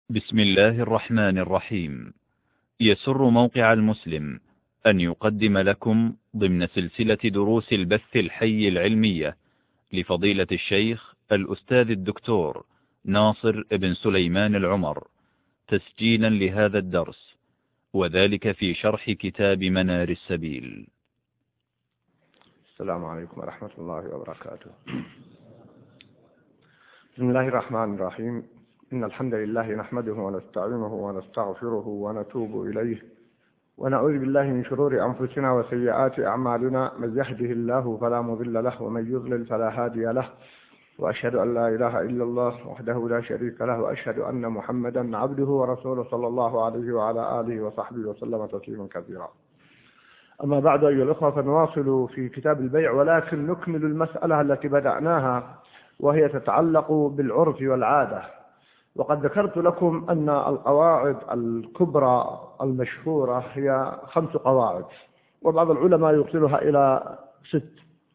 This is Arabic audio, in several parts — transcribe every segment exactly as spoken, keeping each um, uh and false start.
بسم الله الرحمن الرحيم. يسر موقع المسلم أن يقدم لكم ضمن سلسلة دروس البث الحي العلمية لفضيلة الشيخ الأستاذ الدكتور ناصر بن سليمان العمر تسجيلا لهذا الدرس، وذلك في شرح كتاب منار السبيل. السلام عليكم ورحمة الله وبركاته. بسم الله الرحمن الرحيم. إن الحمد لله نحمده ونستعينه ونستغفره ونتوب إليه، ونعوذ بالله من شرور أنفسنا وسيئات أعمالنا. من يهده الله فلا مضل له، ومن يضلل فلا هادي له، وأشهد أن لا إله إلا الله وحده لا شريك له، وأشهد أن محمدا عبده ورسوله صلى الله عليه وعلى آله وصحبه وسلم تسليما كثيرا. أما بعد أيها الأخوة، فنواصل في كتاب البيع، ولكن نكمل المسألة التي بدأناها، وهي تتعلق بالعرف والعادة. وقد ذكرت لكم أن القواعد الكبرى المشهورة هي خمس قواعد، وبعض العلماء يوصلها إلى ست،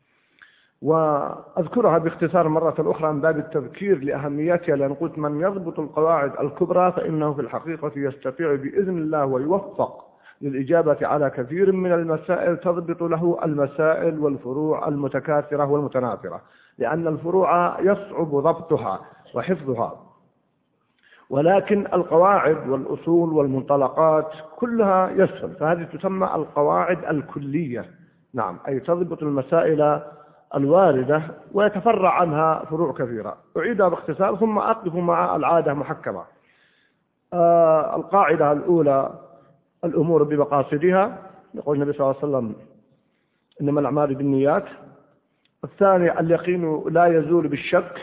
وأذكرها باختصار مرة أخرى من باب التذكير لأهميتها، لأن قلت من يضبط القواعد الكبرى فإنه في الحقيقة يستطيع بإذن الله ويوفق للإجابة على كثير من المسائل تضبط له المسائل والفروع المتكاثرة والمتناثرة، لأن الفروع يصعب ضبطها وحفظها، ولكن القواعد والأصول والمنطلقات كلها يسهل، فهذه تسمى القواعد الكلية. نعم، أي تضبط المسائل الواردة ويتفرع عنها فروع كثيرة. أعيدها باختصار ثم أقف مع العادة محكمة. آه القاعدة الأولى: الأمور بمقاصدها، يقول النبي صلى الله عليه وسلم: إنما الأعمال بالنيات. الثاني: اليقين لا يزول بالشك،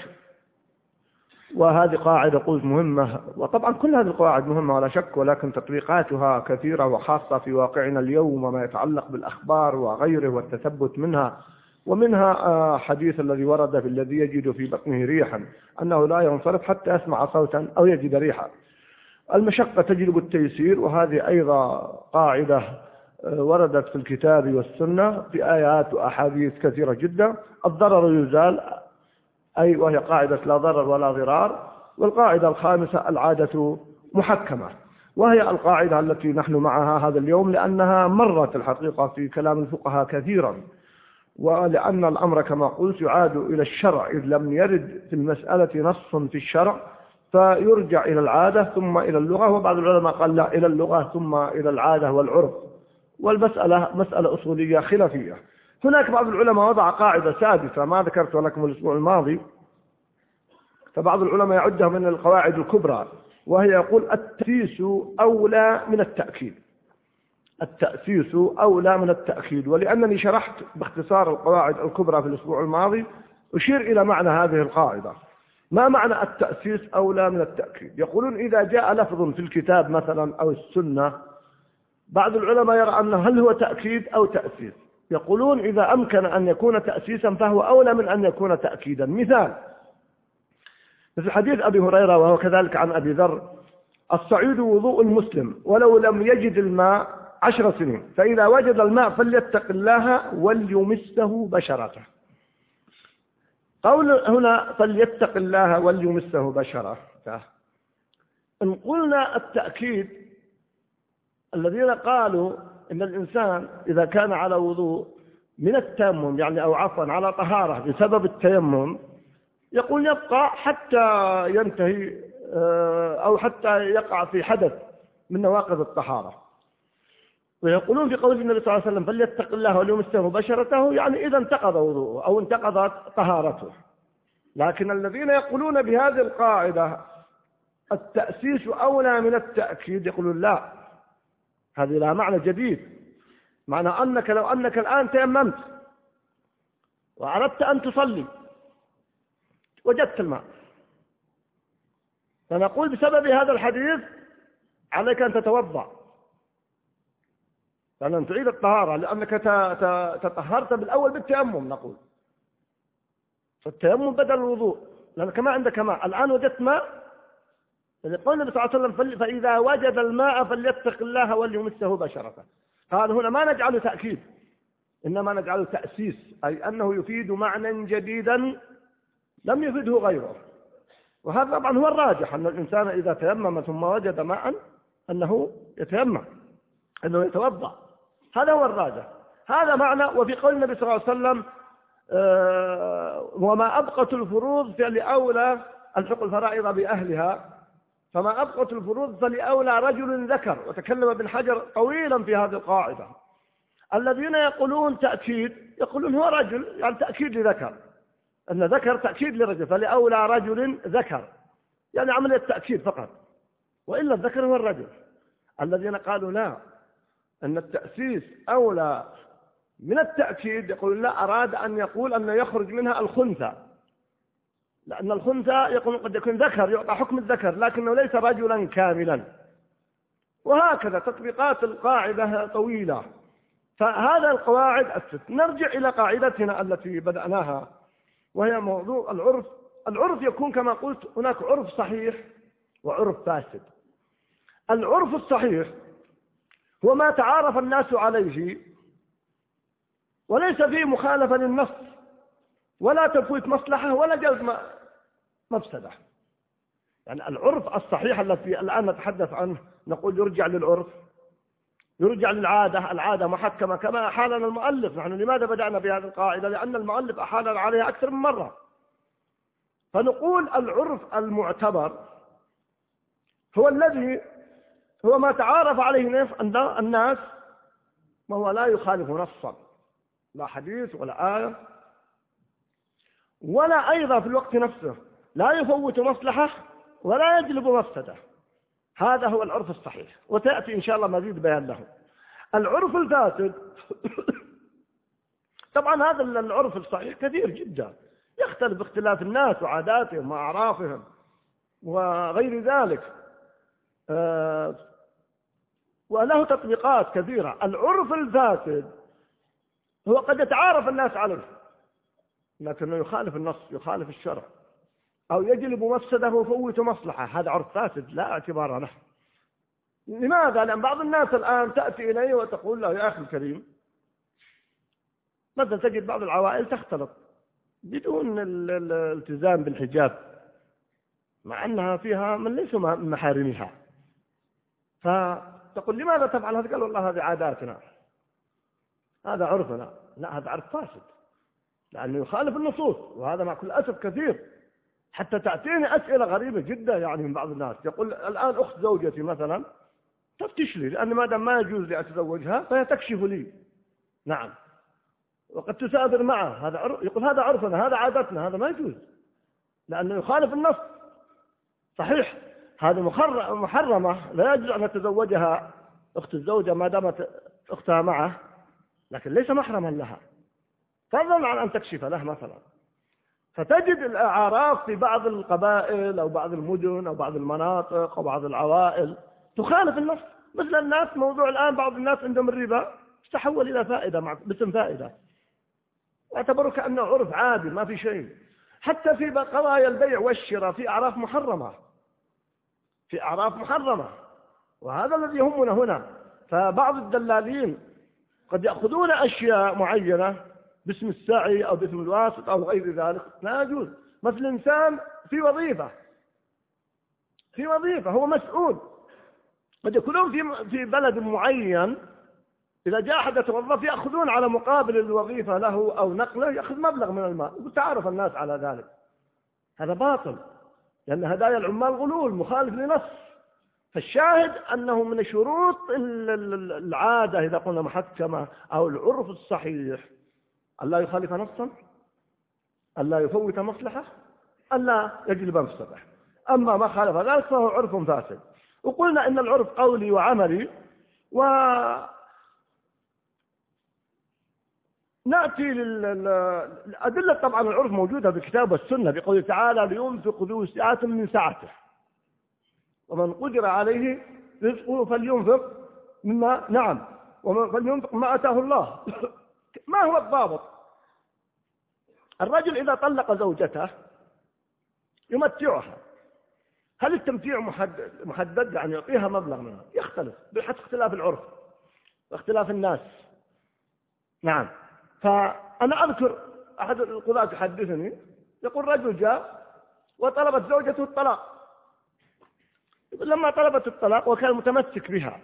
وهذه قاعدة قلت مهمة، وطبعا كل هذه القواعد مهمة ولا شك، ولكن تطبيقاتها كثيرة، وخاصة في واقعنا اليوم وما يتعلق بالأخبار وغيره والتثبت منها. ومنها حديث الذي ورد في الذي يجد في بطنه ريحا أنه لا ينصرف حتى يسمع صوتا أو يجد ريحا. المشقة تجلب التيسير، وهذه أيضا قاعدة وردت في الكتاب والسنة في آيات وأحاديث كثيرة جدا. الضرر يزال، أي وهي قاعدة لا ضرر ولا ضرار. والقاعدة الخامسة: العادة محكمة، وهي القاعدة التي نحن معها هذا اليوم، لأنها مرت الحقيقة في كلام الفقهاء كثيرا، ولأن الأمر كما قلت يعاد إلى الشرع، إذ لم يرد في المسألة نص في الشرع فيرجع إلى العادة ثم إلى اللغة، وبعض العلماء قال لا، إلى اللغة ثم إلى العادة والعرف، والمسألة مسألة أصولية خلافية. هناك بعض العلماء وضع قاعدة سادسة ما ذكرتها لكم الأسبوع الماضي، فبعض العلماء يعدها من القواعد الكبرى، وهي يقول: التأسيس أولى من التأكيد. التأسيس أولى من التأكيد. ولأنني شرحت باختصار القواعد الكبرى في الأسبوع الماضي، أشير إلى معنى هذه القاعدة. ما معنى التأسيس أولى من التأكيد؟ يقولون إذا جاء لفظ في الكتاب مثلا أو السنة، بعض العلماء يرى أنه هل هو تأكيد أو تأسيس. يقولون إذا أمكن أن يكون تأسيسا فهو أولى من أن يكون تأكيدا. مثال: مثل حديث أبي هريرة وهو كذلك عن أبي ذر: الصعيد وضوء المسلم ولو لم يجد الماء عشر سنين، فإذا وجد الماء فليتق الله وليمسه بشرته. قول هنا فليتق الله وليمسه بشرته، إن قلنا التأكيد، الذين قالوا إن الإنسان إذا كان على وضوء من التيمم، يعني أو عفوا على طهارة بسبب التيمم، يقول يبقى حتى ينتهي أو حتى يقع في حدث من نواقض الطهارة. ويقولون في قول النبي صلى الله عليه وسلم فليتق الله وليمسه بشرته، يعني إذا انتقض وضوءه أو انتقضت طهارته. لكن الذين يقولون بهذه القاعدة التأسيس أولى من التأكيد يقولون لا، هذه لها معنى جديد. معنى أنك لو أنك الآن تيممت وأردت أن تصلي وجدت الماء، فنقول بسبب هذا الحديث عليك أن تتوضأ، لأن تعيد الطهارة، لأنك تطهرت بالأول بالتيمم. نقول فالتيمم بدل الوضوء، لأنك ما عندك ماء، الآن وجدت ماء، يقول النبي صلى الله عليه وسلم فإذا وجد الماء فليتق الله وليمسه بشرته. قال هنا ما نجعله تأكيد، إنما نجعله تأسيس، أي أنه يفيد معنى جديدا لم يفيده غيره. وهذا طبعا هو الراجح، أن الإنسان إذا تيمم ثم وجد ماء أنه يتيمم، أنه يتوضأ، هذا هو الراجح. هذا معنى. وفي قول النبي صلى الله عليه وسلم آه وما أبقت الفروض فلأولى الحق الفرائض بأهلها، فما أبقت الفروض فلأولى رجل ذكر. وتكلم ابن حجر طويلا في هذه القاعدة. الذين يقولون تأكيد يقولون هو رجل يعني تأكيد لذكر، أن ذكر تأكيد لرجل، فلأولى رجل ذكر يعني عملية تأكيد فقط، وإلا الذكر هو الرجل. الذين قالوا لا، أن التأسيس أولى من التأكيد، يقول لا، أراد أن يقول أن يخرج منها الخنثى، لأن الخنثى يقول قد يكون ذكر يعطى حكم الذكر لكنه ليس رجلا كاملا. وهكذا تطبيقات القاعدة طويلة. فهذا القواعد الست. نرجع إلى قاعدتنا التي بدأناها، وهي موضوع العرف. العرف يكون كما قلت هناك عرف صحيح وعرف فاسد. العرف الصحيح هو ما تعارف الناس عليه وليس فيه مخالفة للنص ولا تفويت مصلحة ولا جلب مفسدة. يعني العرف الصحيح الذي الآن نتحدث عنه نقول يرجع للعرف، يرجع للعادة. العادة محكمة كما أحالنا المؤلف. نحن لماذا بدأنا بهذه القاعدة؟ لأن المؤلف أحالنا عليها أكثر من مرة. فنقول العرف المعتبر هو الذي هو ما تعارف عليه الناس، ما هو لا يخالف نصا، لا حديث ولا آية، ولا أيضا في الوقت نفسه لا يفوت مصلحة ولا يجلب مفسدة. هذا هو العرف الصحيح، وتأتي إن شاء الله مزيد بيان له. العرف الفاسد طبعا هذا العرف الصحيح كثير جدا، يختلف باختلاف الناس وعاداتهم وأعرافهم وغير ذلك، آه وله تطبيقات كثيرة. العرف الفاسد هو قد يتعارف الناس عليه لكنه يخالف النص، يخالف الشرع، أو يجلب مفسده ويفوت مصلحة. هذا عرف فاسد لا اعتبار له. لماذا؟ لأن بعض الناس الآن تأتي إليه وتقول له يا أخي الكريم، مثلا تجد بعض العوائل تختلط بدون الالتزام بالحجاب مع أنها فيها من ليسوا من محارمها، فتقول لماذا تفعل هذا؟ قال والله هذه عاداتنا، هذا عرفنا. لا، هذا عرف فاسد لأنه يخالف النصوص، وهذا مع كل أسف كثير. حتى تأتيني أسئلة غريبة جدا يعني من بعض الناس، يقول الآن أخت زوجتي مثلا تفتش لي لأن ما دام ما يجوز لي أتزوجها فهي تكشف لي. نعم، وقد تسافر معه، هذا عرف. يقول هذا عرفنا، هذا عادتنا، هذا ما يجوز لأنه يخالف النص. صحيح هذه محرمة، لا يجوز أن تتزوجها أخت الزوجة ما دامت أختها معه، لكن ليس محرما لها، فضلا عن أن تكشف له مثلا. فتجد الأعراف في بعض القبائل أو بعض المدن أو بعض المناطق أو بعض العوائل تخالف النص. مثل الناس موضوع الآن بعض الناس عندهم الربا تحول إلى فائدة مع باسم فائدة، واعتبروا كأنه عرف عادي ما في شيء. حتى في قضايا البيع والشراء في أعراف محرمة، في أعراف محرمة، وهذا الذي يهمنا هنا. فبعض الدلالين قد يأخذون أشياء معينة باسم السعي أو باسم الواسط أو غير ذلك، لا يجوز. مثل إنسان في وظيفة في وظيفة هو مسؤول، قد يكونون في في بلد معين، إذا جاء أحد يتوظف يأخذون على مقابل الوظيفة له أو نقله يأخذ مبلغ من المال، وتعرف الناس على ذلك. هذا باطل، لأن هدايا العمال غلول مخالف لنص. فالشاهد أنه من شروط العادة إذا قلنا محكمة أو العرف الصحيح ألا يخالف نصا، ألا يفوت مصلحة، ألا يجلب مفسدة. أما ما خالف ذلك فهو عرف فاسد. وقلنا إن العرف قولي وعملي. ونأتي للأدلة. طبعا العرف موجودة في الكتاب والسنة بقوله تعالى لينفق ذو سعة من سعته ومن قدر عليه رزقه فلينفق مما نعم ومن فلينفق ما أتاه الله. ما هو الضابط؟ الرجل إذا طلق زوجته يمتعها، هل التمتيع محدد, محدد يعني يعطيها مبلغ منها؟ يختلف بحسب اختلاف العرف واختلاف الناس. نعم. فأنا أذكر أحد القضاة يحدثني، يقول رجل جاء وطلبت زوجته الطلاق. لما طلبت الطلاق وكان متمسك بها،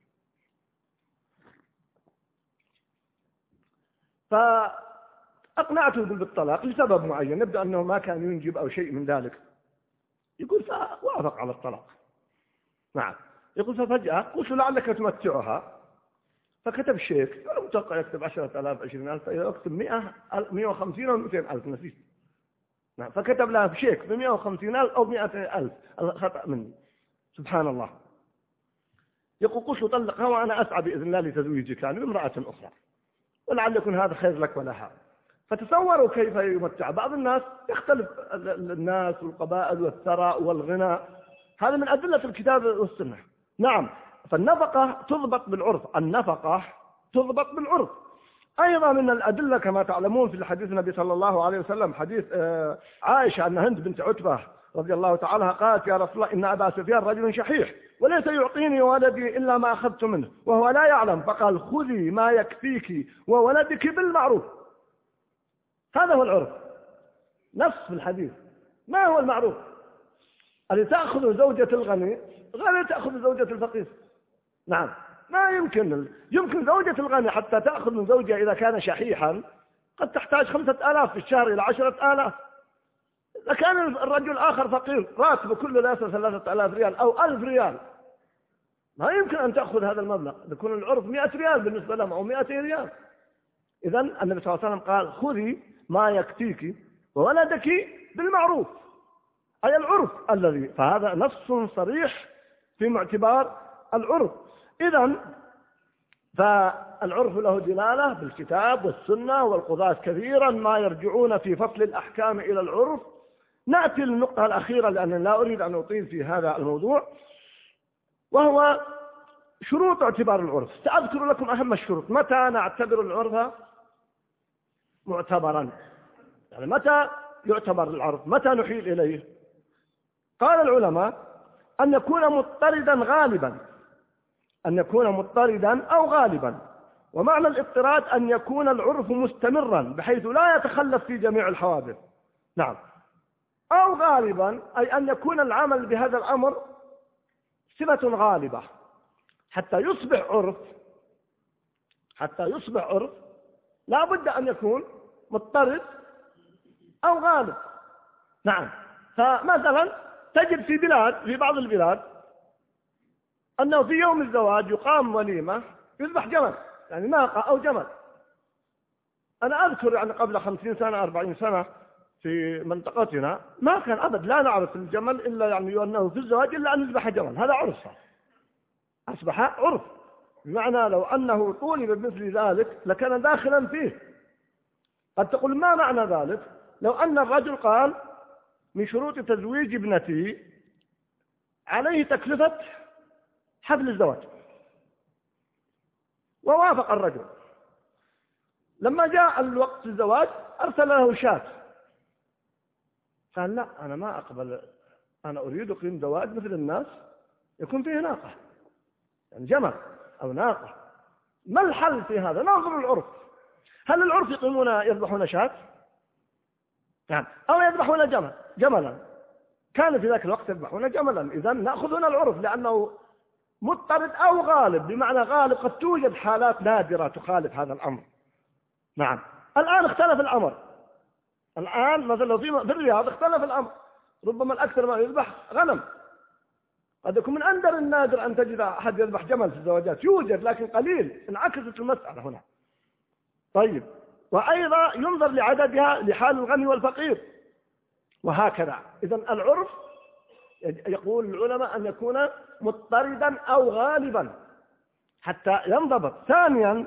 فأقنعته بالطلاق لسبب معين، نبدأ أنه ما كان ينجب أو شيء من ذلك. يقول فوافق على الطلاق. نعم. يقول ففجأة قلت لعلك تمتعها، فكتب شيك، أنا متوقع يكتب عشرة آلاف عشرين ألف، يكتب مئة مئة وخمسين أو مئتين ألف، نسيت. نعم. فكتب لها شيك بمئة وخمسين ألف أو مئة ألف، خطأ مني، سبحان الله. يقول قلت له طلقها وأنا أسعى بإذن الله لتزويجك يعني بامرأة أخرى، ولعل يكون هذا خير لك ولها. فتتصوروا كيف يمتع بعض الناس. يختلف الناس والقبائل والثراء والغنى، هذا من أدلة الكتاب والسنة. نعم. فالنفقة تضبط بالعرف، النفقة تضبط بالعرف. أيضا من الأدلة كما تعلمون في الحديث النبي صلى الله عليه وسلم، حديث عائشة أن هند بنت عتبة رضي الله تعالى قالت يا رسول الله إن أبا سفيان رجل شحيح وليس يعطيني ولدي إلا ما أخذت منه وهو لا يعلم، فقال خذي ما يكفيك وولدك بالمعروف. هذا هو العرف، نص في الحديث. ما هو المعروف؟ اللي تأخذ زوجة الغني غير تأخذ زوجة الفقير. نعم. ما يمكن يمكن زوجة الغني حتى تأخذ من زوجها إذا كان شحيحا قد تحتاج خمسة آلاف في الشهر إلى عشرة آلاف. إذا كان الرجل آخر فقير راتبه كله لا يصل ثلاثة آلاف ريال أو ألف ريال، ما يمكن أن تأخذ هذا المبلغ. يكون العرف مئة ريال بالنسبة لهم أو مئتين ريال. إذن النبي صلى الله عليه وسلم قال خذي ما يكفيك وولدك بالمعروف، أي العرف الذي، فهذا نص صريح في معتبار العرف. إذن فالعرف له دلالة بالكتاب والسنة، والقضاة كثيرا ما يرجعون في فصل الأحكام إلى العرف. نأتي للنقطة الأخيرة لأن لا أريد أن أطيل في هذا الموضوع، وهو شروط اعتبار العرف. سأذكر لكم أهم الشروط. متى نعتبر العرف معتبرا؟ يعني متى يعتبر العرف؟ متى نحيل إليه؟ قال العلماء أن يكون مضطردا غالبا، أن يكون مضطردا أو غالبا. ومعنى الاضطراد أن يكون العرف مستمرا بحيث لا يتخلف في جميع الحوادث. نعم. أو غالبا أي أن يكون العمل بهذا الأمر صفة غالبة حتى يصبح عرف. حتى يصبح عرف لا بد أن يكون مضطرد أو غالب. نعم. فمثلا تجد في بلاد في بعض البلاد أنه في يوم الزواج يقام وليمة يذبح جمل، يعني ناقة أو جمل. أنا أذكر يعني قبل خمسين سنة أربعين سنة في منطقتنا ما كان أبد لا نعرف الجمل إلا يعني أنه في الزواج إلا أن يذبح جمل. هذا عرف صار، أصبح عرف، بمعنى لو أنه طولب بمثل ذلك لكان داخلا فيه. قد تقول ما معنى ذلك؟ لو أن الرجل قال من شروط تزويج ابنتي عليه تكلفة حفل الزواج، ووافق الرجل. لما جاء الوقت الزواج أرسل له شاة، قال لا أنا ما أقبل، أنا أريد أقيم زواج مثل الناس يكون فيه ناقة، يعني جمل أو ناقة. ما الحل في هذا؟ ننظر العرف. هل العرف يقيمون يذبحون شاة؟ يعني أو يذبحون جمل جملا؟ كان في ذاك الوقت يذبحون جملا. إذن نأخذ هنا العرف لأنه مضطرد أو غالب، بمعنى غالب قد توجد حالات نادرة تخالف هذا الأمر. نعم. الآن اختلف الأمر. الآن مثلا في الرياض اختلف الأمر، ربما الأكثر ما يذبح غنم. قد يكون من أندر النادر أن تجد أحد يذبح جمل في الزواجات، يوجد لكن قليل، انعكست المسألة هنا. طيب. وأيضا ينظر لعددها لحال الغني والفقير وهكذا. إذن العرف يقول العلماء أن يكون مضطردا أو غالبا حتى ينضبط. ثانيا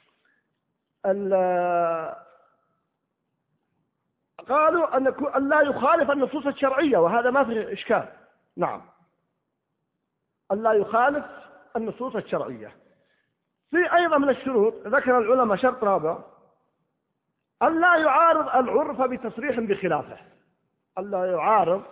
قالوا أن, يكون أن لا يخالف النصوص الشرعية، وهذا ما فيه إشكال. نعم. أن لا يخالف النصوص الشرعية. في أيضا من الشروط ذكر العلماء شرط رابع، أن لا يعارض العرف بتصريح بخلافه. أن لا يعارض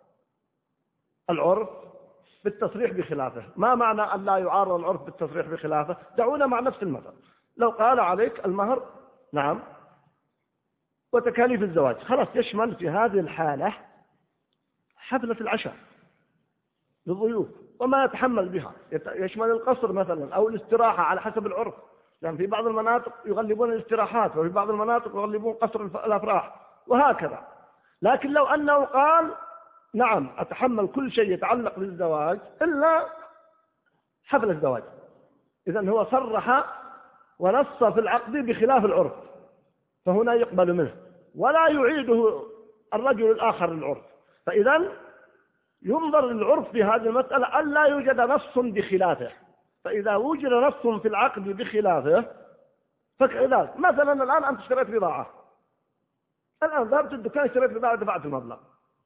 العرف بالتصريح بخلافه. ما معنى أن لا يعارض العرف بالتصريح بخلافه؟ دعونا مع نفس المثل. لو قال عليك المهر نعم وتكاليف الزواج، خلاص يشمل في هذه الحالة حفلة العشاء للضيوف وما يتحمل بها، يشمل القصر مثلا أو الاستراحة على حسب العرف، لأن في بعض المناطق يغلبون الاستراحات وفي بعض المناطق يغلبون قصر الأفراح وهكذا. لكن لو أنه قال نعم أتحمل كل شيء يتعلق بالزواج إلا حفل الزواج، إذن هو صرح ونص في العقد بخلاف العرف، فهنا يقبل منه ولا يعيده الرجل الآخر للعرف. فإذن ينظر للعرف في هذه المسألة أن لا يوجد نص بخلافه، فإذا وجد نص في العقد بخلافه فكذلك. مثلا الآن أنت اشتريت بضاعة، الآن ذهبت الدكان اشتريت بضاعة دفعت المبلغ،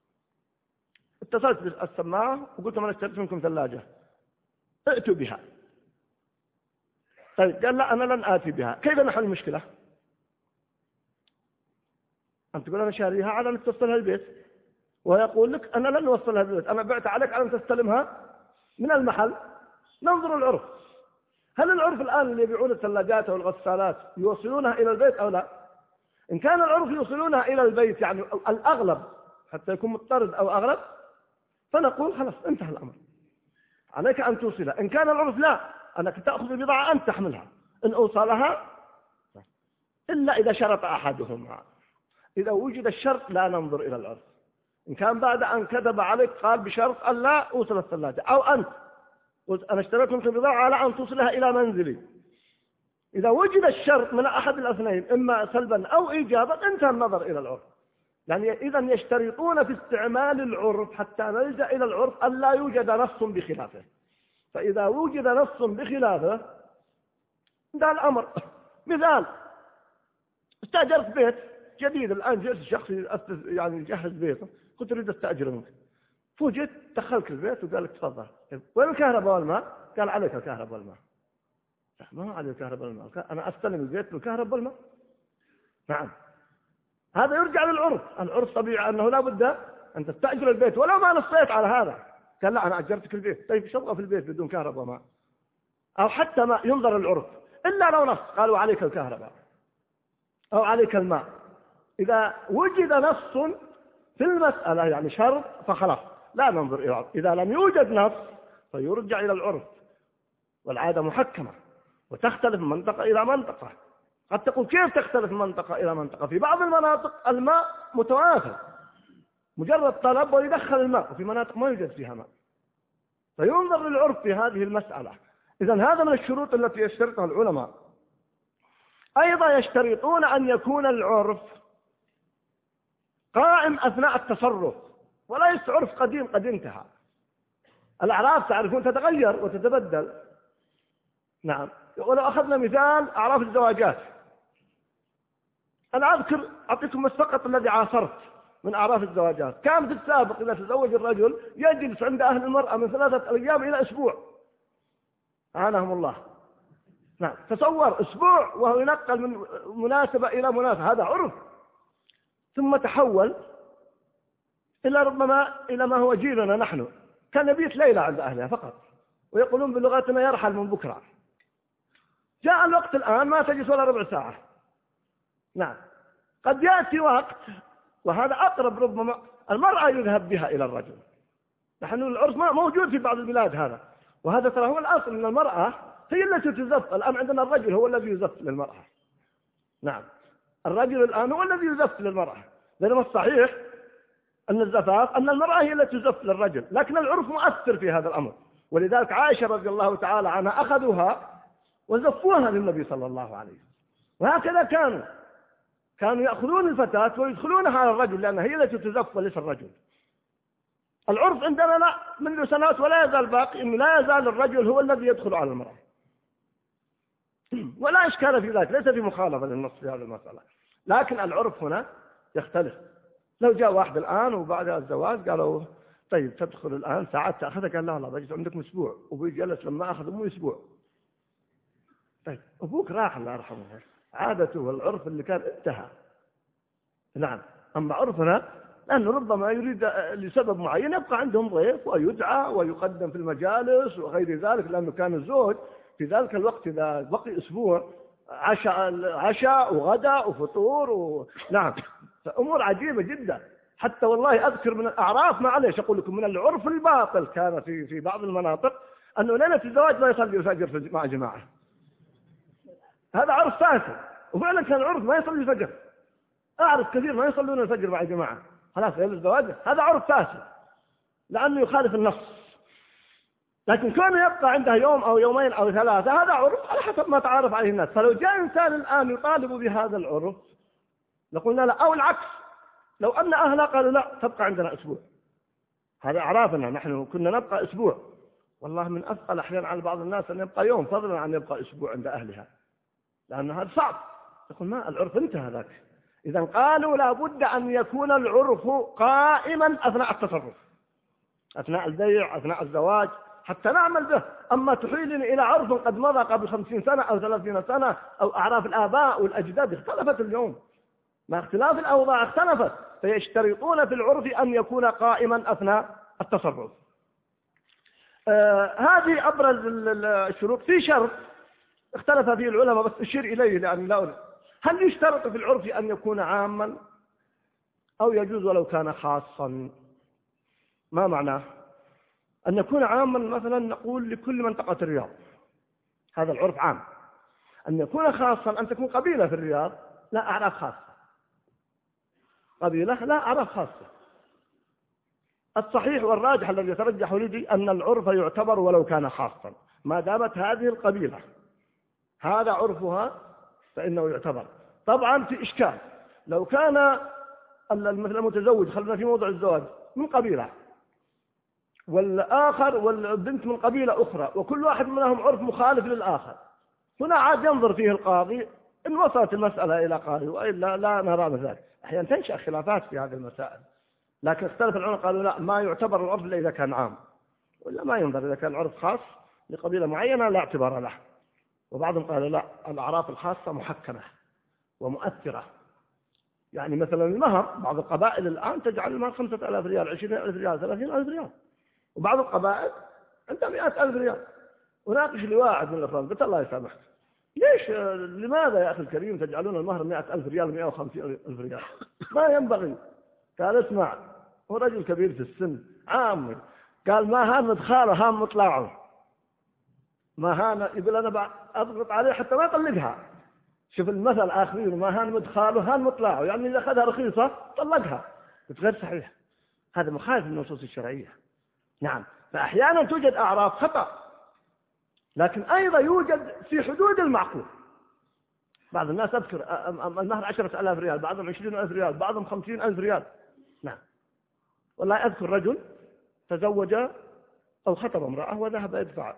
اتصلت بالسماعة وقلت أنا اشتريت منكم ثلاجة ائتوا بها. طيب قال لا أنا لن آتي بها، كيف نحل المشكلة؟ أنت تقول أنا شاريها على أن توصلها البيت، ويقول لك أنا لن أوصلها البيت، أنا بعت عليك على أن تستلمها من المحل. ننظر العرف، هل العرف الآن اللي يبيعون الثلاجات والغسالات يوصلونها إلى البيت أو لا؟ إن كان العرف يوصلونها إلى البيت يعني الأغلب حتى يكون مضطرد أو أغلب، فنقول خلاص انتهى الأمر، عليك أن توصلها. إن كان العرف لا، أنك تأخذ البضاعة أنت تحملها، إن أوصلها إلا إذا شرط أحدهما. إذا وجد الشرط لا ننظر إلى العرف. إن كان بعد أن كذب عليك قال بشرط أن لا أوصل الثلاجة، أو أنت قلت أنا اشتريت منك البضاعة على أن توصلها إلى منزلي، إذا وجد الشرط من أحد الاثنين إما سلبا أو إيجابا انتهى النظر إلى العرف. يعني إذا يشترطون في استعمال العرف حتى نلجأ إلى العرف أن لا يوجد نص بخلافه. فإذا وجد نص بخلافه ده الأمر. مثال، استأجرت بيت جديد الآن، جئت الشخص يعني يجهز بيته، قلت أريد أستأجر منك، فوجئت دخلت البيت وقال لك تفضل وين الكهرباء والماء؟ قال عليك الكهرباء والماء. ما عليك الكهرباء والماء، أنا أستلم البيت بالكهرباء والماء. نعم، هذا يرجع للعرف. العرف طبيعي أنه لا بد أن تستأجر البيت ولو ما نصيت على هذا. قال لا أنا أجرتك البيت، طيب شو في البيت بدون كهرباء وماء؟ أو حتى ما ينظر العرف إلا لو نص قالوا عليك الكهرباء أو عليك الماء. إذا وجد نص في المسألة يعني شرط فخلاص لا ننظر إلى العرف. إذا لم يوجد نص فيرجع إلى العرف، والعادة محكمة وتختلف من منطقة إلى منطقة. قد تقول كيف تختلف من منطقة إلى منطقة؟ في بعض المناطق الماء متوافر، مجرد طلب ويدخل الماء، وفي مناطق ما يوجد فيها ماء، فينظر للعرف في هذه المسألة. إذن هذا من الشروط التي يشترطها العلماء. أيضا يشترطون أن يكون العرف قائم أثناء التصرف، وليس عرف قديم قد انتهى. الأعراف تعرفون تتغير وتتبدل. نعم، ولو أخذنا مثال أعراف الزواجات، أنا أذكر أعطيكم بس فقط الذي عاصرت من أعراف الزواجات. كان في السابق إذا تزوج الرجل يجلس عند أهل المرأة من ثلاثة أيام إلى أسبوع، أعانهم الله. نعم، تصور أسبوع وهو ينقل من مناسبة إلى مناسبة، هذا عرف. ثم تحول إلى ربما إلى ما هو جيلنا نحن، كان يبيت ليلة عند أهلها فقط، ويقولون بلغتنا يرحل من بكرة. جاء الوقت الآن ما تجلس ولا ربع ساعة. نعم، قد يأتي وقت وهذا أقرب ربما المرأة يذهب بها إلى الرجل. نحن العرس موجود في بعض البلاد هذا، وهذا ترى هو الأصل أن المرأة هي التي تزف. الآن عندنا الرجل هو الذي يزف للمرأة. نعم، الرجل الآن هو الذي يزف للمرأة، بينما الصحيح أن الزفاف أن المرأة هي التي تزف للرجل، لكن العرف مؤثر في هذا الأمر. ولذلك عائشة رضي الله تعالى عنها أخذوها وزفوها للنبي صلى الله عليه وسلم. وهكذا كانوا كانوا يأخذون الفتاة ويدخلونها على الرجل، لأنها هي التي تزف وليس الرجل. العرف عندنا لا منذ سنوات ولا يزال باقي، إنه لا يزال الرجل هو الذي يدخل على المرأة، ولا إشكال في ذلك، ليس في مخالفة للنص في هذه المسألة. لكن العرف هنا يختلف. لو جاء واحد الآن وبعد الزواج قالوا طيب تدخل الآن ساعات تأخذها، قال لا لا بجلس عندكم أسبوع، وبيجلس لما أخذ أمه أسبوع. طيب أبوك راح الله يرحمه، عادته والعرف اللي كان انتهى. نعم، أما عرفنا لأنه ربما يريد لسبب معين يبقى عندهم ضيف ويدعى ويقدم في المجالس وغير ذلك، لأنه كان الزوج في ذلك الوقت إذا بقي أسبوع عشاء عشاء وغداء وفطور و... نعم، أمور عجيبة جدا. حتى والله أذكر من الأعراف، معليش أقول لكم، من العرف الباطل كان في في بعض المناطق أنه ليلة الزواج ما يصلي الفجر مع جماعة. هذا عرف فاسد، وفعلا كان عرف ما يصلي الفجر. أعرف كثير ما يصلون الفجر مع جماعة، خلاص ليلة الزواج هذا عرف فاسد لأنه يخالف النص. لكن كونه يبقى عندها يوم أو يومين أو ثلاثة هذا عرف على حسب ما تعرف عليه الناس. فلو جاء إنسان الآن يطالب بهذا العرف لقلنا لا، أو العكس، لو أن أهلها قالوا لا تبقى عندنا أسبوع، هذا أعرافنا نحن كنا نبقى أسبوع. والله من أثقل أحيانا على بعض الناس أن يبقى يوم فضلا عن يبقى أسبوع عند أهلها، لأن هذا صعب. يقول ما العرف انتهى ذاك. إذا قالوا لابد أن يكون العرف قائما أثناء التصرف، أثناء البيع، أثناء الزواج، حتى نعمل به. أما تحيلني إلى عرف قد مضى قبل خمسين سنة أو ثلاثين سنة أو أعراف الآباء والأجداد اختلفت اليوم، مع اختلاف الأوضاع اختلفت، فيشترطون في العرف أن يكون قائما أثناء التصرف. آه هذه أبرز الشروط. في شرط اختلف فيه العلماء بس أشير إليه لأن لا أريد. هل يشترط في العرف أن يكون عاما أو يجوز ولو كان خاصا؟ ما معناه؟ أن يكون عاما مثلا نقول لكل منطقة الرياض، هذا العرف عام. أن يكون خاصا أن تكون قبيلة في الرياض لا أعراف خاصة، قبيلة لا أعراف خاصة. الصحيح والراجح الذي يترجح لي أن العرف يعتبر ولو كان خاصا، ما دامت هذه القبيلة هذا عرفها فإنه يعتبر. طبعا في إشكال، لو كان مثل المتزوج، خلنا في موضوع الزواج، من قبيلة والآخر والبنت من قبيلة أخرى وكل واحد منهم عرف مخالف للآخر، هنا عاد ينظر فيه القاضي إن وصلت المسألة إلى قاضي وإلا لا نرى ذلك. أحيانا تنشأ خلافات في هذه المسائل، لكن اختلف العلماء قالوا لا، ما يعتبر العرف إلا إذا كان عام، ولا ما ينظر إذا كان العرف خاص لقبيلة معينة لا اعتبار له. وبعضهم قالوا لا، الأعراف الخاصة محكمة ومؤثرة. يعني مثلا المهر، بعض القبائل الآن تجعل المهر خمسة آلاف ريال، عشرين ألف ريال، ثلاثين ألف ريال، وبعض القبائل عندها مئة ألف ريال. وناقش لي واحد من الأفراد قلت الله يسامحك، ليش لماذا يا أخي الكريم تجعلون المهر مئة ألف ريال مئة وخمسين ألف ريال؟ ما ينبغي. قال اسمع، هو رجل كبير في السن عامي، قال ما هان مدخاله هان مطلعه، ما هان يقول أنا أضغط عليه حتى ما يطلقها. شوف المثل آخرين، ما هان مدخاله هان مطلعه، يعني إذا أخذها رخيصة طلقها. غير صحيح، هذا مخالف للنصوص الشرعية. نعم، فأحيانا توجد أعراف خطأ، لكن أيضا يوجد في حدود المعقول. بعض الناس أذكر المهر عشرة ألاف ريال، بعضهم عشرين ألف ريال، بعضهم خمسين ألف ريال. نعم، والله أذكر رجل تزوج أو خطب امرأة وذهب يدفع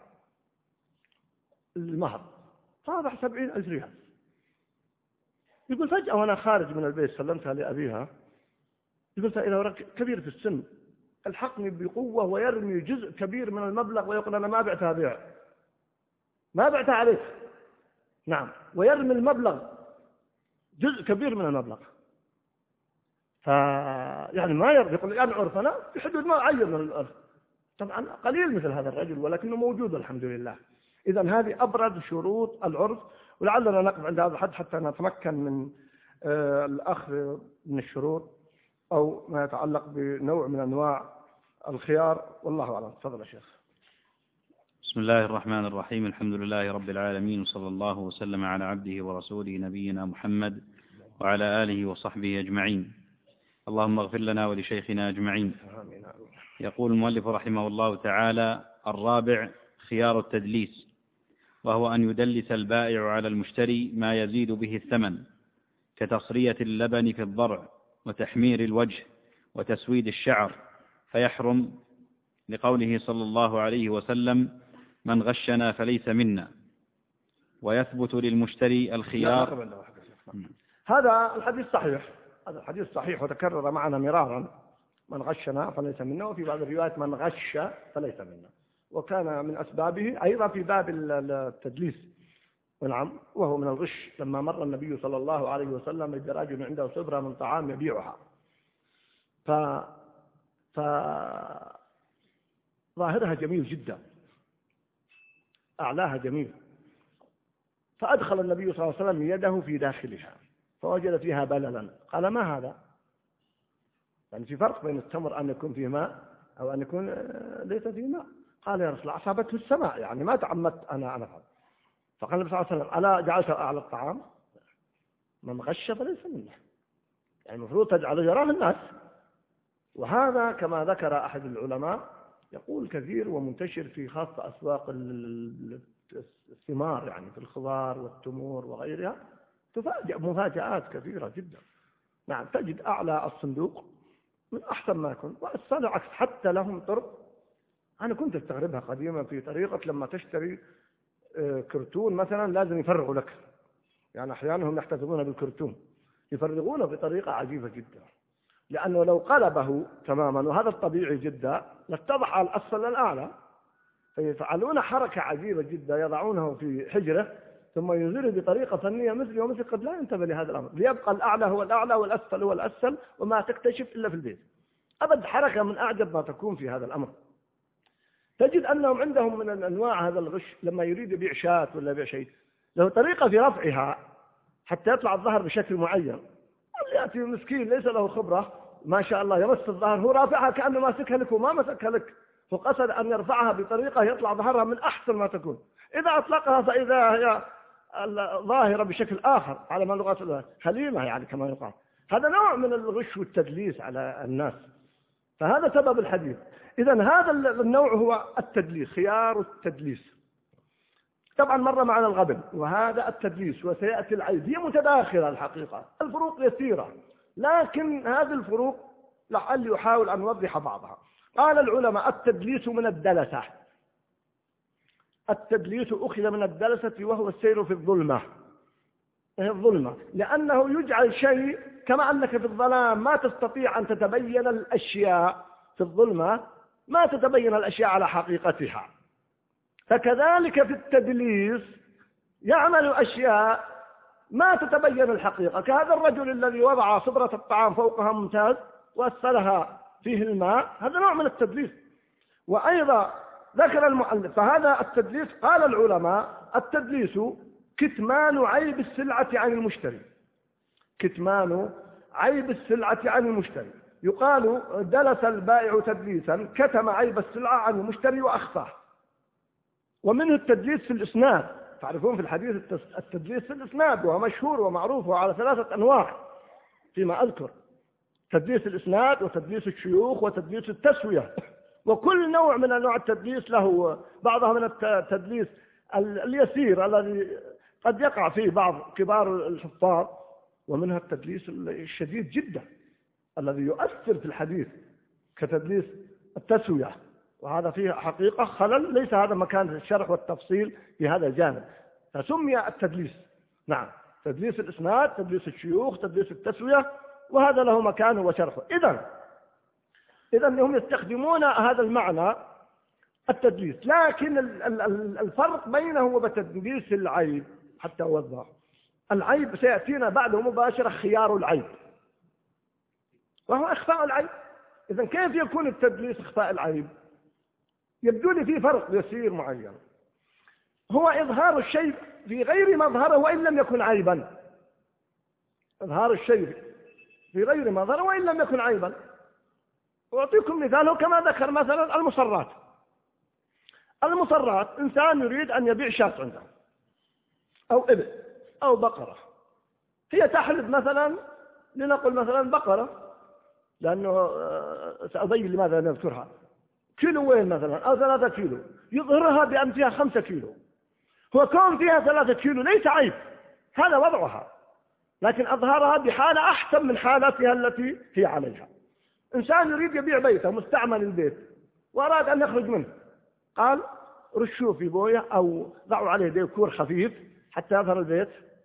المهر طابع سبعين ألف ريال. يقول فجأة وأنا خارج من البيت سلمتها لأبيها، يقول إذا رجل كبير في السن الحقني بقوة ويرمي جزء كبير من المبلغ ويقول أنا ما بعتها بيع، ما بعتها عليك. نعم، ويرمي المبلغ جزء كبير من المبلغ. ف يعني ما يرضي، يقول يعني عرفنا في حدود ما عين من العرف. طبعا قليل مثل هذا الرجل ولكنه موجود الحمد لله. إذا هذه أبرز شروط العرف، ولعلنا نقف عند هذا الحد حتى نتمكن من آه الأخذ من الشروط أو ما يتعلق بنوع من أنواع الخيار، والله أعلم. تفضل يا شيخ. بسم الله الرحمن الرحيم، الحمد لله رب العالمين، وصلى الله وسلم على عبده ورسوله نبينا محمد وعلى آله وصحبه أجمعين. اللهم اغفر لنا ولشيخنا أجمعين. يقول المؤلف رحمه الله تعالى: الرابع خيار التدليس، وهو أن يدلس البائع على المشتري ما يزيد به الثمن، كتصرية اللبن في الضرع وتحمير الوجه وتسويد الشعر، فيحرم لقوله صلى الله عليه وسلم: من غشنا فليس منا. ويثبت للمشتري الخيار. هذا الحديث صحيح، هذا الحديث صحيح وتكرر معنا مرارا: من غشنا فليس منا، وفي بعض الروايات من غش فليس منا. وكان من أسبابه أيضا في باب التدليس، نعم، وهو من الغش. لما مر النبي صلى الله عليه وسلم برجل عنده صبرة من طعام يبيعها، ف ف ظاهرها جميل جدا، أعلاها جميل، فأدخل النبي صلى الله عليه وسلم يده في داخلها فوجد فيها بللا. قال: ما هذا؟ يعني في فرق بين التمر أن يكون فيه ماء أو أن يكون ليس فيه ماء. قال يا رسول الله أصابته السماء، يعني ما تعمدت أنا أنا فعل. فقال النبي صلى الله عليه وسلم ألا جعلته أعلى الطعام؟ من غش فليس منه، يعني المفروض تجعله يراه الناس. وهذا كما ذكر أحد العلماء يقول كثير ومنتشر في خاصة أسواق الثمار، يعني في الخضار والتمور وغيرها، تفاجأ مفاجآت كثيرة جدا. نعم، تجد أعلى الصندوق من أحسن ما يكون، والصنع عكس، حتى لهم طرق أنا كنت أستغربها قديما في طريقة لما تشتري كرتون مثلا لازم يفرغوا لك، يعني أحيانا هم يحتفظون بالكرتون يفرغونه بطريقة عجيبة جدا، لأنه لو قلبه تماما وهذا الطبيعي جدا لاتضح على الأسفل الأعلى، فيفعلون حركة عجيبة جدا، يضعونه في حجرة ثم ينزله بطريقة فنية مثلي ومثل، قد لا ينتبه لهذا الأمر، ليبقى الأعلى هو الأعلى والأسفل هو الأسفل وما تكتشف إلا في البيت. أبد حركة من أعجب ما تكون في هذا الأمر. تجد أنهم عندهم من أنواع هذا الغش، لما يريد يبيع شاة ولا يبيع شيء له طريقة في رفعها حتى يطلع الظهر بشكل معين. يأتي مسكين ليس له خبرة ما شاء الله يمس الظهر، هو رافعها كأنه ماسكها لك وما مسكها لك، فقصد أن يرفعها بطريقة يطلع ظهرها من أحسن ما تكون. إذا أطلقها فإذا هي ظاهرة بشكل آخر على ما لغة حليمة يعني كما يقال. هذا نوع من الغش والتدليس على الناس، فهذا سبب الحديث. إذن هذا النوع هو التدليس، خيار التدليس. طبعا مر معنا الغبن وهذا التدليس وسيأتي العيب، هي متداخلة الحقيقة، الفروق يسيرة، لكن هذه الفروق لعل يحاول أن نوضح بعضها. قال العلماء التدليس من الدلسة، التدليس أخذ من الدلسة وهو السير في الظلمة، الظلمة لأنه يجعل شيء كما أنك في الظلام ما تستطيع أن تتبين الأشياء، في الظلمة ما تتبين الأشياء على حقيقتها، فكذلك في التدليس يعمل أشياء ما تتبين الحقيقة، كهذا الرجل الذي وضع صبرة الطعام فوقها ممتاز وأسفلها فيه الماء، هذا نوع من التدليس. وأيضا ذكر المؤلف فهذا التدليس، قال العلماء التدليس كتمان عيب السلعة عن المشتري، كتمان عيب السلعة عن المشتري. يقال دلس البائع تدليسا، كتم عيب السلعة عن المشتري وأخفاه. ومنه التدليس في الإسناد، تعرفون في الحديث التدليس في الإسناد وهو مشهور ومعروف وعلى ثلاثة أنواع فيما أذكر: تدليس الإسناد وتدليس الشيوخ وتدليس التسوية. وكل نوع من أنواع التدليس له بعضها من التدليس اليسير الذي قد يقع فيه بعض كبار الحفاظ، ومنها التدليس الشديد جدا الذي يؤثر في الحديث كتدليس التسوية، وهذا فيه حقيقة خلل، ليس هذا مكان الشرح والتفصيل في هذا الجانب، فسمي التدليس. نعم، تدليس الإسناد، تدليس الشيوخ، تدليس التسوية، وهذا له مكانه وشرحه. إذن إذن هم يستخدمون هذا المعنى التدليس، لكن الفرق بينه وبتدليس العيب حتى أوضح. العيب سيأتينا بعده مباشرة خيار العيب، وهو إخفاء العيب. إذن كيف يكون التدليس إخفاء العيب؟ يبدو لي فيه فرق يسير معين، هو إظهار الشيء في غير مظهره وإن لم يكن عيبا، إظهار الشيء في غير مظهره وإن لم يكن عيبا. أعطيكم مثاله كما ذكر مثلا المصرات. المصرات إنسان يريد أن يبيع شاة عنده أو إبل أو بقرة، هي تحلب مثلا، لنقل مثلا بقرة، لأنه سأبين لماذا نذكرها، كيلوين مثلا أو ثلاثة كيلو، يظهرها بأن فيها خمسة كيلو. هو كون فيها ثلاثة كيلو ليس عيب، هذا وضعها، لكن أظهرها بحالة أحسن من حالتها التي هي عليها. إنسان يريد يبيع بيته، مستعمل البيت، وأراد أن يخرج منه، قال رشوه في بوية أو ضعوا عليه ديكور خفيف حتى يظهر البيت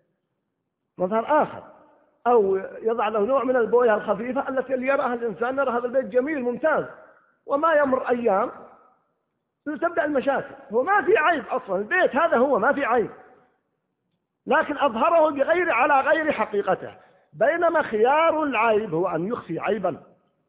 مظهر آخر، أو يضع له نوع من البوية الخفيفة التي يراها الإنسان، يرى هذا البيت جميل ممتاز، وما يمر أيام تبدأ المشاكل. هو ما في عيب أصلا، البيت هذا هو ما في عيب، لكن أظهره بغير على غير حقيقته. بينما خيار العيب هو أن يخفي عيبا،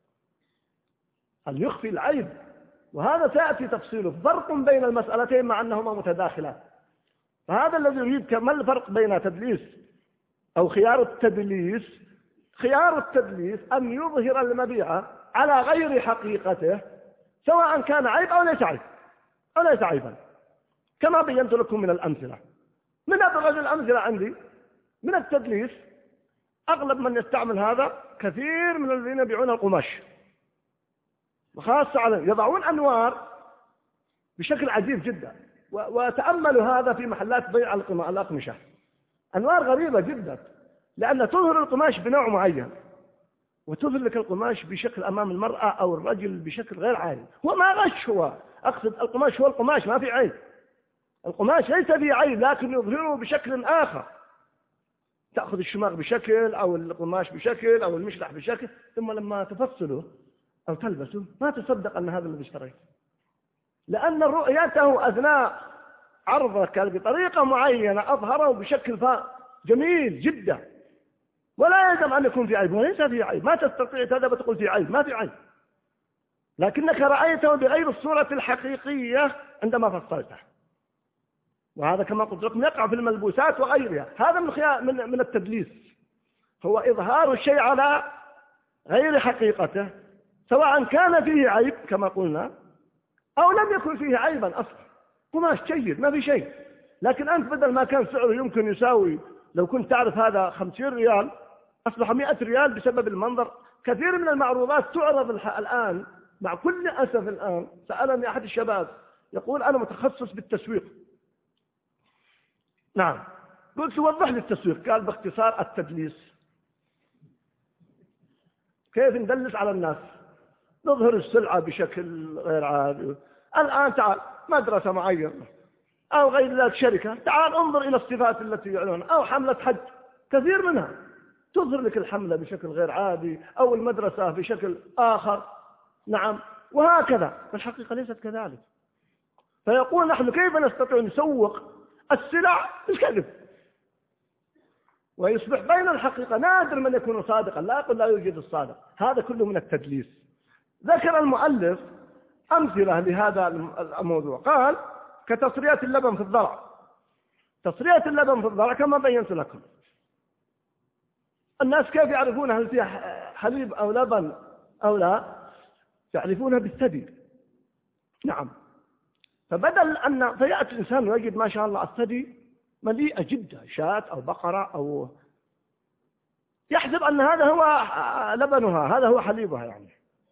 أن يخفي العيب، وهذا سيأتي تفصيله. فرق بين المسألتين مع أنهما متداخلان. فهذا الذي يريد، ما الفرق بين تدليس أو خيار التدليس خيار التدليس أن يظهر المبيع على غير حقيقته، سواء كان عيب أو ليس عيب أو ليس عيبا، كما بينت لكم من الأمثلة. من أبرز الأمثلة عندي من التدليس، أغلب من يستعمل هذا كثير من الذين يبيعون القماش، وخاصة على يضعون أنوار بشكل عجيب جدا، وتأملوا هذا في محلات بيع الأقمشة، أنوار غريبة جدا، لأن تظهر القماش بنوع معين، وتظهر لك القماش بشكل أمام المرأة أو الرجل بشكل غير عادي. هو ما غش، هو أقصد القماش هو القماش، ما في عيب، القماش ليس فيه عيب، لكن يظهره بشكل آخر. تأخذ الشماغ بشكل أو القماش بشكل أو المشلح بشكل، ثم لما تفصله أو تلبسه ما تصدق أن هذا الذي اشتريته، لأن رؤيته أثناء عرضك بطريقة معينة أظهره بشكل جميل جدا، ولا يلزم أن يكون في عيب، وليس في عيب، ما تستطيع تذهب وتقول في عيب، ما في عيب، لكنك رأيته بغير الصورة الحقيقية عندما فصلته. وهذا كما قلت لكم يقع في الملبوسات وغيرها. هذا من من من التدليس، هو إظهار الشيء على غير حقيقته، سواء كان فيه عيب كما قلنا أو لم يكن فيه عيبا أصلا، قماش جيد ما في شيء، لكن أنت بدل ما كان سعره يمكن يساوي، لو كنت تعرف هذا خمسين ريال أصبح مئة ريال بسبب المنظر. كثير من المعروضات تعرض الآن مع كل أسف. الآن سألني أحد الشباب يقول أنا متخصص بالتسويق. نعم، قلت وضح لي التسويق، قال باختصار التدليس. كيف ندلس على الناس؟ نظهر السلعة بشكل غير عادي. الآن تعال مدرسة معينة أو غير ذلك شركة، تعال انظر إلى الصفات التي يعلنونها، أو حملة حج كثير منها تظهر لك الحملة بشكل غير عادي أو المدرسة بشكل آخر. نعم، وهكذا، فالحقيقة ليست كذلك. فيقول نحن كيف نستطيع نسوق السلع بالكذب، ويصبح بين الحقيقة نادر من يكون صادقا، لا أقول لا يوجد الصادق، هذا كله من التدليس. ذكر المؤلف أمثلة لهذا الموضوع، قال كتصرية اللبن في الضرع. تصرية اللبن في الضرع كما بينت لكم، الناس كيف يعرفون هل فيها حليب أو لبن أو لا؟ يعرفونها بالثدي. نعم، فبدل أن فيأتي الإنسان ويجد ما شاء الله الثدي مليئة جدا، شاة أو بقرة، أو يحسب أن هذا هو لبنها، هذا هو حليبها. يعني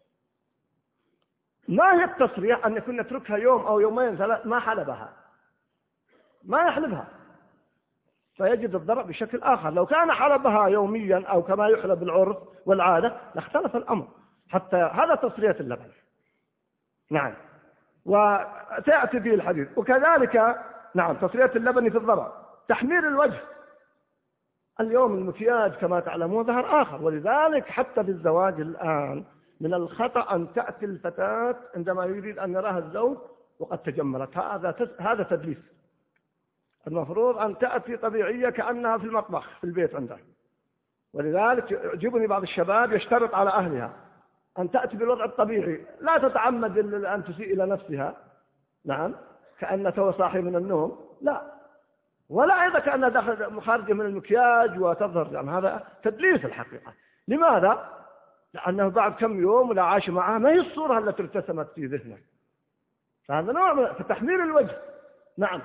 ما هي التصريح؟ أن يكون نتركها يوم أو يومين ثلاث ما حلبها، ما يحلبها، فيجد الضرع بشكل آخر. لو كان حلبها يوميا أو كما يحلب العرف والعادة لاختلف الأمر. حتى هذا تصرية اللبن. نعم، وسيأتي فيه الحديث. وكذلك نعم تصرية اللبن في الضرع. تحمير الوجه، اليوم المكياج كما تعلمون ظهر آخر، ولذلك حتى في الزواج الآن من الخطأ أن تأتي الفتاة عندما يريد أن يراها الزوج وقد تجملت، هذا هذا تدليس. المفروض أن تأتي طبيعية كأنها في المطبخ في البيت عندها. ولذلك يعجبني بعض الشباب يشترط على أهلها أن تأتي بالوضع الطبيعي، لا تتعمد أن تسيء إلى نفسها. نعم، كأن تو صاحي من النوم، لا، ولا أيضا كأنها داخل خارجة من المكياج وتظهر. يعني هذا تدليس الحقيقة. لماذا؟ لأنه بعد كم يوم ولا عاش معها ما هي الصورة التي ارتسمت في ذهنه. فهذا نوع من تحمير الوجه. نعم،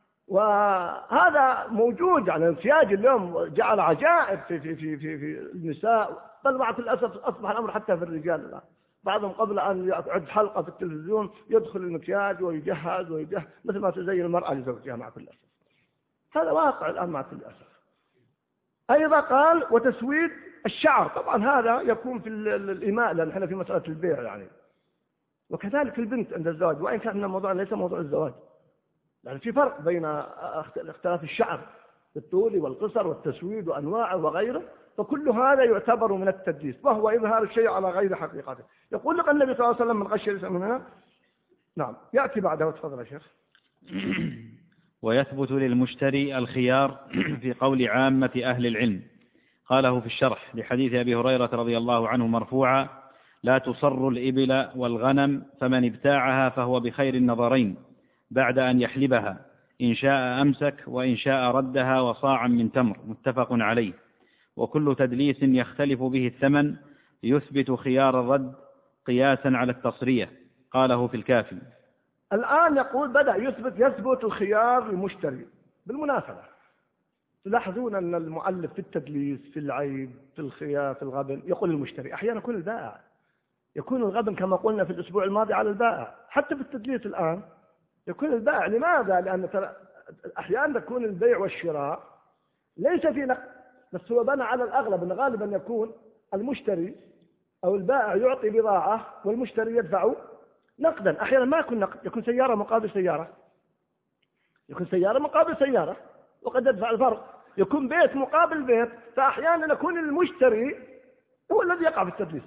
وهذا موجود. يعني الانسياج اليوم جعل عجائب في في في في, في النساء، بل بعض الأسف أصبح الأمر حتى في الرجال الآن. بعضهم قبل أن يعد حلقة في التلفزيون يدخل المكياج ويجهز ويجهز مثل ما تزين المرأة لزوجها مع كل أسف. هذا واقع الآن مع كل أسف. أيضا قال وتسويد الشعر. طبعا هذا يكون في الإيماء، لأن احنا في مسألة البيع يعني. وكذلك البنت عند الزواج، وإن كان الموضوع ليس موضوع الزواج، يعني في فرق بين اختلاف الشعر الطول والقصر والتسويد وأنواعه وغيره، فكل هذا يعتبر من التدليس، وهو إظهار الشيء على غير حقيقته. يقول لك النبي صلى الله عليه وسلم من غش ليس منها. نعم، يأتي بعده. تفضل يا شيخ. ويثبت للمشتري الخيار في قول عامة أهل العلم. قاله في الشرح لحديث أبي هريرة رضي الله عنه مرفوعا: لا تصر الإبل والغنم، فمن ابتاعها فهو بخير النظرين بعد أن يحلبها، إن شاء أمسك وإن شاء ردها وصاعا من تمر. متفق عليه. وكل تدليس يختلف به الثمن يثبت خيار الرد قياسا على التصريح، قاله في الكافي. الآن يقول بدأ يثبت يثبت الخيار للمشتري. بالمناسبة تلاحظون أن المؤلف في التدليس في العيب في الخيار في الغبن يقول المشتري، أحيانا يكون البائع، يكون الغبن كما قلنا في الأسبوع الماضي على البائع، حتى في التدليس الآن يكون البائع. لماذا؟ لأن أحيانا يكون البيع والشراء ليس في نقد، بس هو بنى على الأغلب أن غالبا يكون المشتري أو البائع يعطي بضاعة والمشتري يدفع نقدا. أحيانا ما يكون نقد، يكون سيارة مقابل سيارة، يكون سيارة مقابل سيارة وقد يدفع الفرق، يكون بيت مقابل بيت. فأحيانا يكون المشتري هو الذي يقع في التدليس.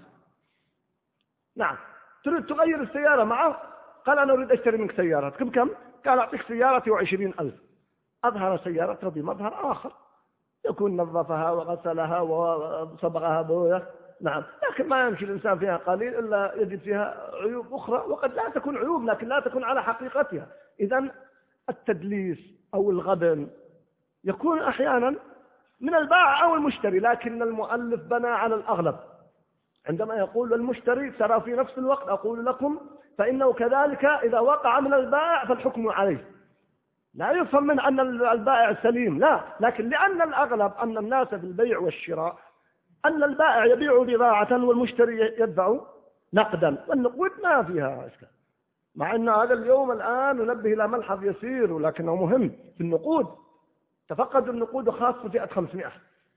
نعم، تريد تغير السيارة معه، قال أنا أريد أشتري منك سيارة، كم كم؟ قال أعطيك سيارتي وعشرين ألف. أظهر سيارته بمظهر آخر، يكون نظفها وغسلها وصبغها بوية، نعم، لكن ما يمشي الإنسان فيها قليل إلا يجد فيها عيوب أخرى، وقد لا تكون عيوب لكن لا تكون على حقيقتها. إذن التدليس أو الغبن يكون أحيانا من البائع أو المشتري، لكن المؤلف بنى على الأغلب. عندما يقول المشتري ترى في نفس الوقت أقول لكم فإنه كذلك إذا وقع من البائع فالحكم عليه. لا يفهم من أن البائع سليم، لا، لكن لأن الأغلب أن الناس في البيع والشراء أن البائع يبيع بضاعة والمشتري يدفع نقدا، والنقود ما فيها إشكال. مع أن هذا اليوم الآن ننبه إلى ملحظ يسير ولكنه مهم في النقود. تفقد النقود خاصة فئة خمسمائة.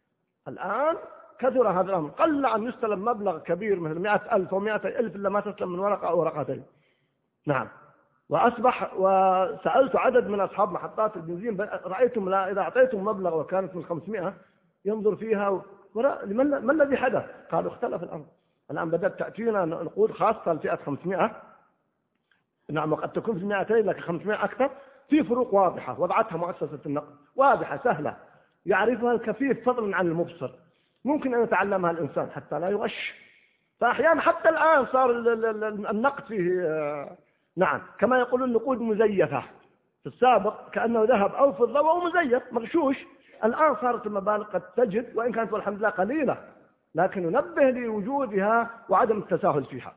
الآن كثر هذا الأمر، قل أن يستلم مبلغ كبير مثل مئة ألف ومئة ألف إلا ما تسلم من ورقة أو ورقتين. نعم، وأصبح وسألت عدد من أصحاب محطات البنزين رأيتم لا إذا أعطيتم مبلغ وكانت من خمسمائة ينظر فيها ما الذي حدث؟ قالوا اختلف الأمر. الآن بدأت تأتينا نقود خاصة لفئة خمسمائة، نعم، وقد تكون في المئتين لكن خمسمائة أكثر، في فروق واضحة وضعتها مؤسسة النقد، واضحة سهلة يعرفها الكفيف فضلا عن المبصر، ممكن أن يتعلمها الإنسان حتى لا يغش. فأحيانا حتى الآن صار النقد فيه نعم كما يقول النقود مزيفة. في السابق كأنه ذهب أو فضة وهو مزيف مغشوش. الآن صارت المبالغ قد تجد وإن كانت والحمد لله قليلة، لكن ننبه لوجودها وعدم التساهل فيها.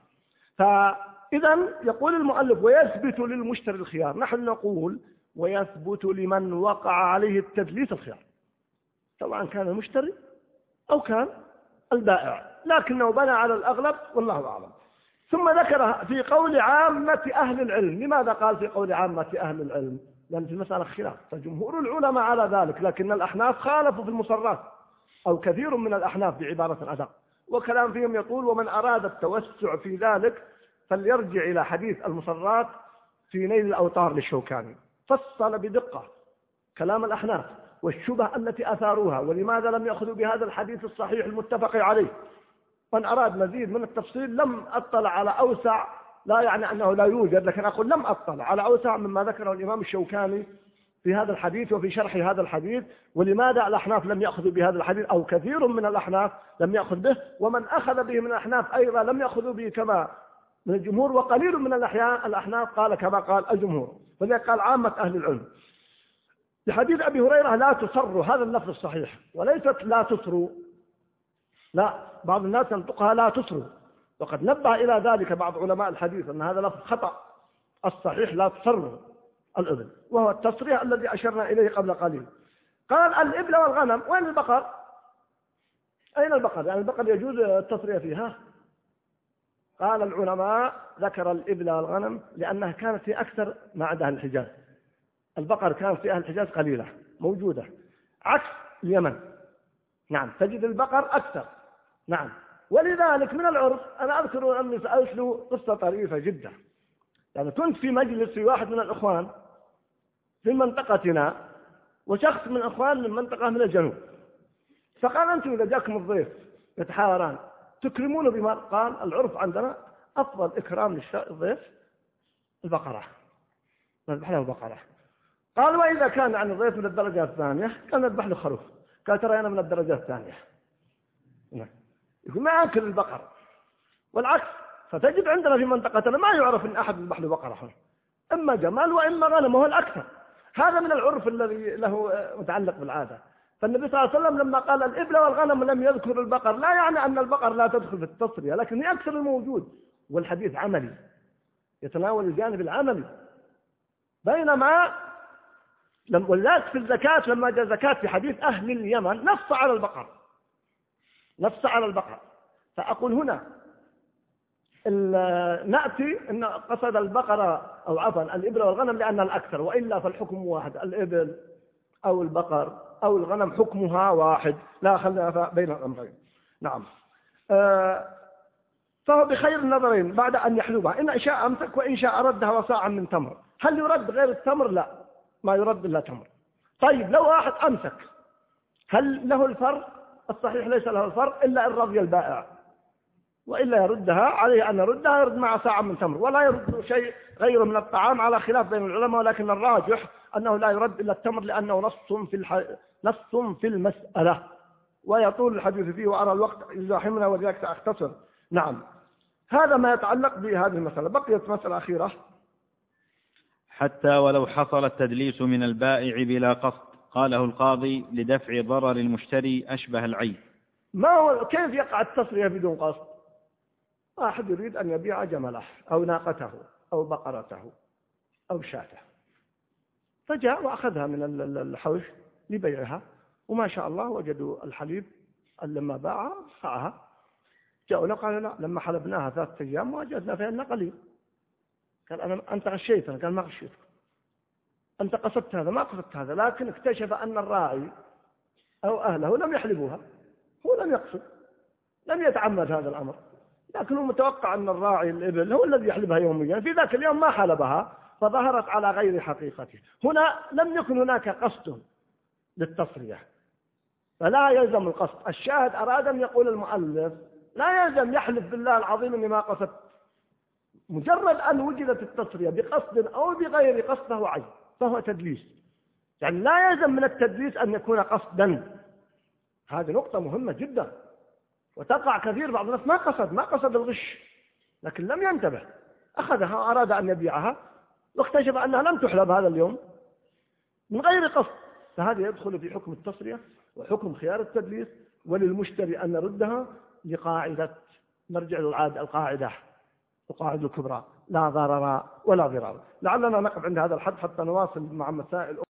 فإذا يقول المؤلف ويثبت للمشتري الخيار، نحن نقول ويثبت لمن وقع عليه التدليس الخيار، سواء كان المشتري أو كان البائع، لكنه بنى على الأغلب والله أعلم. ثم ذكر في قول عامة أهل العلم. لماذا قال في قول عامة أهل العلم؟ لأن في المسألة خلاف، فجمهور العلماء على ذلك، لكن الأحناف خالفوا في المصرات، أو كثير من الأحناف بعبارة أدق، وكلام فيهم يقول ومن أراد التوسع في ذلك فليرجع إلى حديث المصرات في نيل الأوطار للشوكاني، فصل بدقة كلام الأحناف والشبه التي أثاروها ولماذا لم يأخذوا بهذا الحديث الصحيح المتفق عليه. من أراد مزيد من التفصيل لم أطلع على أوسع، لا يعني أنه لا يوجد، لكن أقول لم أطلع على أوسع مما ذكره الإمام الشوكاني في هذا الحديث وفي شرح هذا الحديث، ولماذا الأحناف لم يأخذوا بهذا الحديث أو كثير من الأحناف لم يأخذ به، ومن أخذ به من الأحناف أيضا لم يأخذوا به كما من الجمهور، وقليل من الأحناف قال كما قال الجمهور. فلذلك قال عامة أهل العلم لحديث أبي هريرة لا تصروا، هذا اللفظ الصحيح، وليست لا تصروا، لا، بعض الناس ينطقها لا تصروا، وقد نبه إلى ذلك بعض علماء الحديث أن هذا لفظ خطأ، الصحيح لا تصروا الإبل، وهو التصريح الذي أشرنا إليه قبل قليل. قال الإبل والغنم، وين البقر؟ أين البقر؟ يعني البقر يجوز التصريح فيها. قال العلماء ذكر الإبل والغنم لأنها كانت في أكثر ما عند أهل الحجاز، البقر كانت في أهل الحجاز قليلة موجودة عكس اليمن، نعم تجد البقر أكثر، نعم. ولذلك من العرف أنا أذكر أني سألت له قصة طريفة جدا، يعني كنت في مجلس في واحد من الأخوان في منطقتنا وشخص من الأخوان من منطقة من الجنوب، فقال أنتم إذا جاكم الضيف يتحاوران تكرمونه بما؟ قال العرف عندنا أفضل إكرام للضيف البقرة، نذبح له بقرة. قال وإذا كان عن الضيف من الدرجة الثانية كان نذبح له خروف. قال ترى أنا من الدرجة الثانية، يقول ما أكل البقر، والعكس. فتجد عندنا في منطقتنا ما يعرف أن أحد يذبح له بقرة، إما جمال وإما غنم، وهو الأكثر. هذا من العرف الذي له متعلق بالعادة. فالنبي صلى الله عليه وسلم لما قال الإبل والغنم لم يذكر البقر لا يعني أن البقر لا تدخل في التصرية، لكن هي أكثر الموجود، والحديث عملي يتناول الجانب العملي. بينما ولذلك في الزكاة لما جاء زكاة في حديث أهل اليمن نص على البقر، نص على البقر. فأقول هنا نأتي أن قصد البقرة أو عفوا الإبل والغنم لأن الأكثر، وإلا فالحكم واحد، الإبل أو البقر أو الغنم حكمها واحد لا خلاف بين الأمرين. نعم. آه فهو بخير النظرين بعد أن يحلبها، إن شاء أمسك وإن شاء ردها وصاعا من تمر. هل يرد غير التمر؟ لا، ما يرد إلا تمر. طيب لو واحد أمسك هل له الفرق؟ الصحيح ليس له الفرق إلا إن رضي البائع، وإلا يردها، عليه أن يردها يرد مع ساعة من تمر، ولا يرد شيء غيره من الطعام على خلاف بين العلماء، ولكن الراجح أنه لا يرد إلا التمر لأنه نص في الح... نص في المسألة، ويطول الحديث فيه وأرى الوقت يزاحمنا وذلك سأختصر. نعم، هذا ما يتعلق بهذه المسألة. بقيت مسألة أخيرة. حتى ولو حصل التدليس من البائع بلا قصد، قاله القاضي لدفع ضرر المشتري أشبه العيب. ما هو كيف يقع التصرية بدون قصد؟ واحد يريد أن يبيع جمله أو ناقته أو بقرته أو شاته، فجاء وأخذها من الحوش لبيعها، وما شاء الله وجدوا الحليب لما باعها باعها، جاءوا له قالوا لا، لما حلبناها ثلاثة أيام وجدنا فيها قليل. قال أنا أنت غشيتنا؟ قال ما غشيتك، أنت قصدت هذا ما قصدت هذا، لكن اكتشف أن الراعي أو أهله لم يحلبوها، هو لم يقصد، لم يتعمد هذا الأمر، لكنه متوقع أن الراعي الإبل هو الذي يحلبها يوميا، في ذاك اليوم ما حلبها فظهرت على غير حقيقته. هنا لم يكن هناك قصد للتصريح، فلا يلزم القصد. الشاهد أراد أن يقول المؤلف لا يلزم يحلف بالله العظيم أني ما قصدت، مجرد أن وجدت التصرية بقصد أو بغير قصد فهو عيب، فهو تدليس. يعني لا يلزم من التدليس أن يكون قصدا، هذه نقطة مهمة جدا، وتقع كثير. بعض الناس ما قصد ما قصد الغش، لكن لم ينتبه، أخذها وأراد أن يبيعها واكتشف أنها لم تحلب هذا اليوم من غير قصد، فهذا يدخل في حكم التصرية وحكم خيار التدليس، وللمشتري أن يردها لقاعدة، نرجع للعادة القاعدة القاعدة الكبرى، لا ضرر ولا ضرار. لعلنا نقف عند هذا الحد حتى نواصل مع مسائل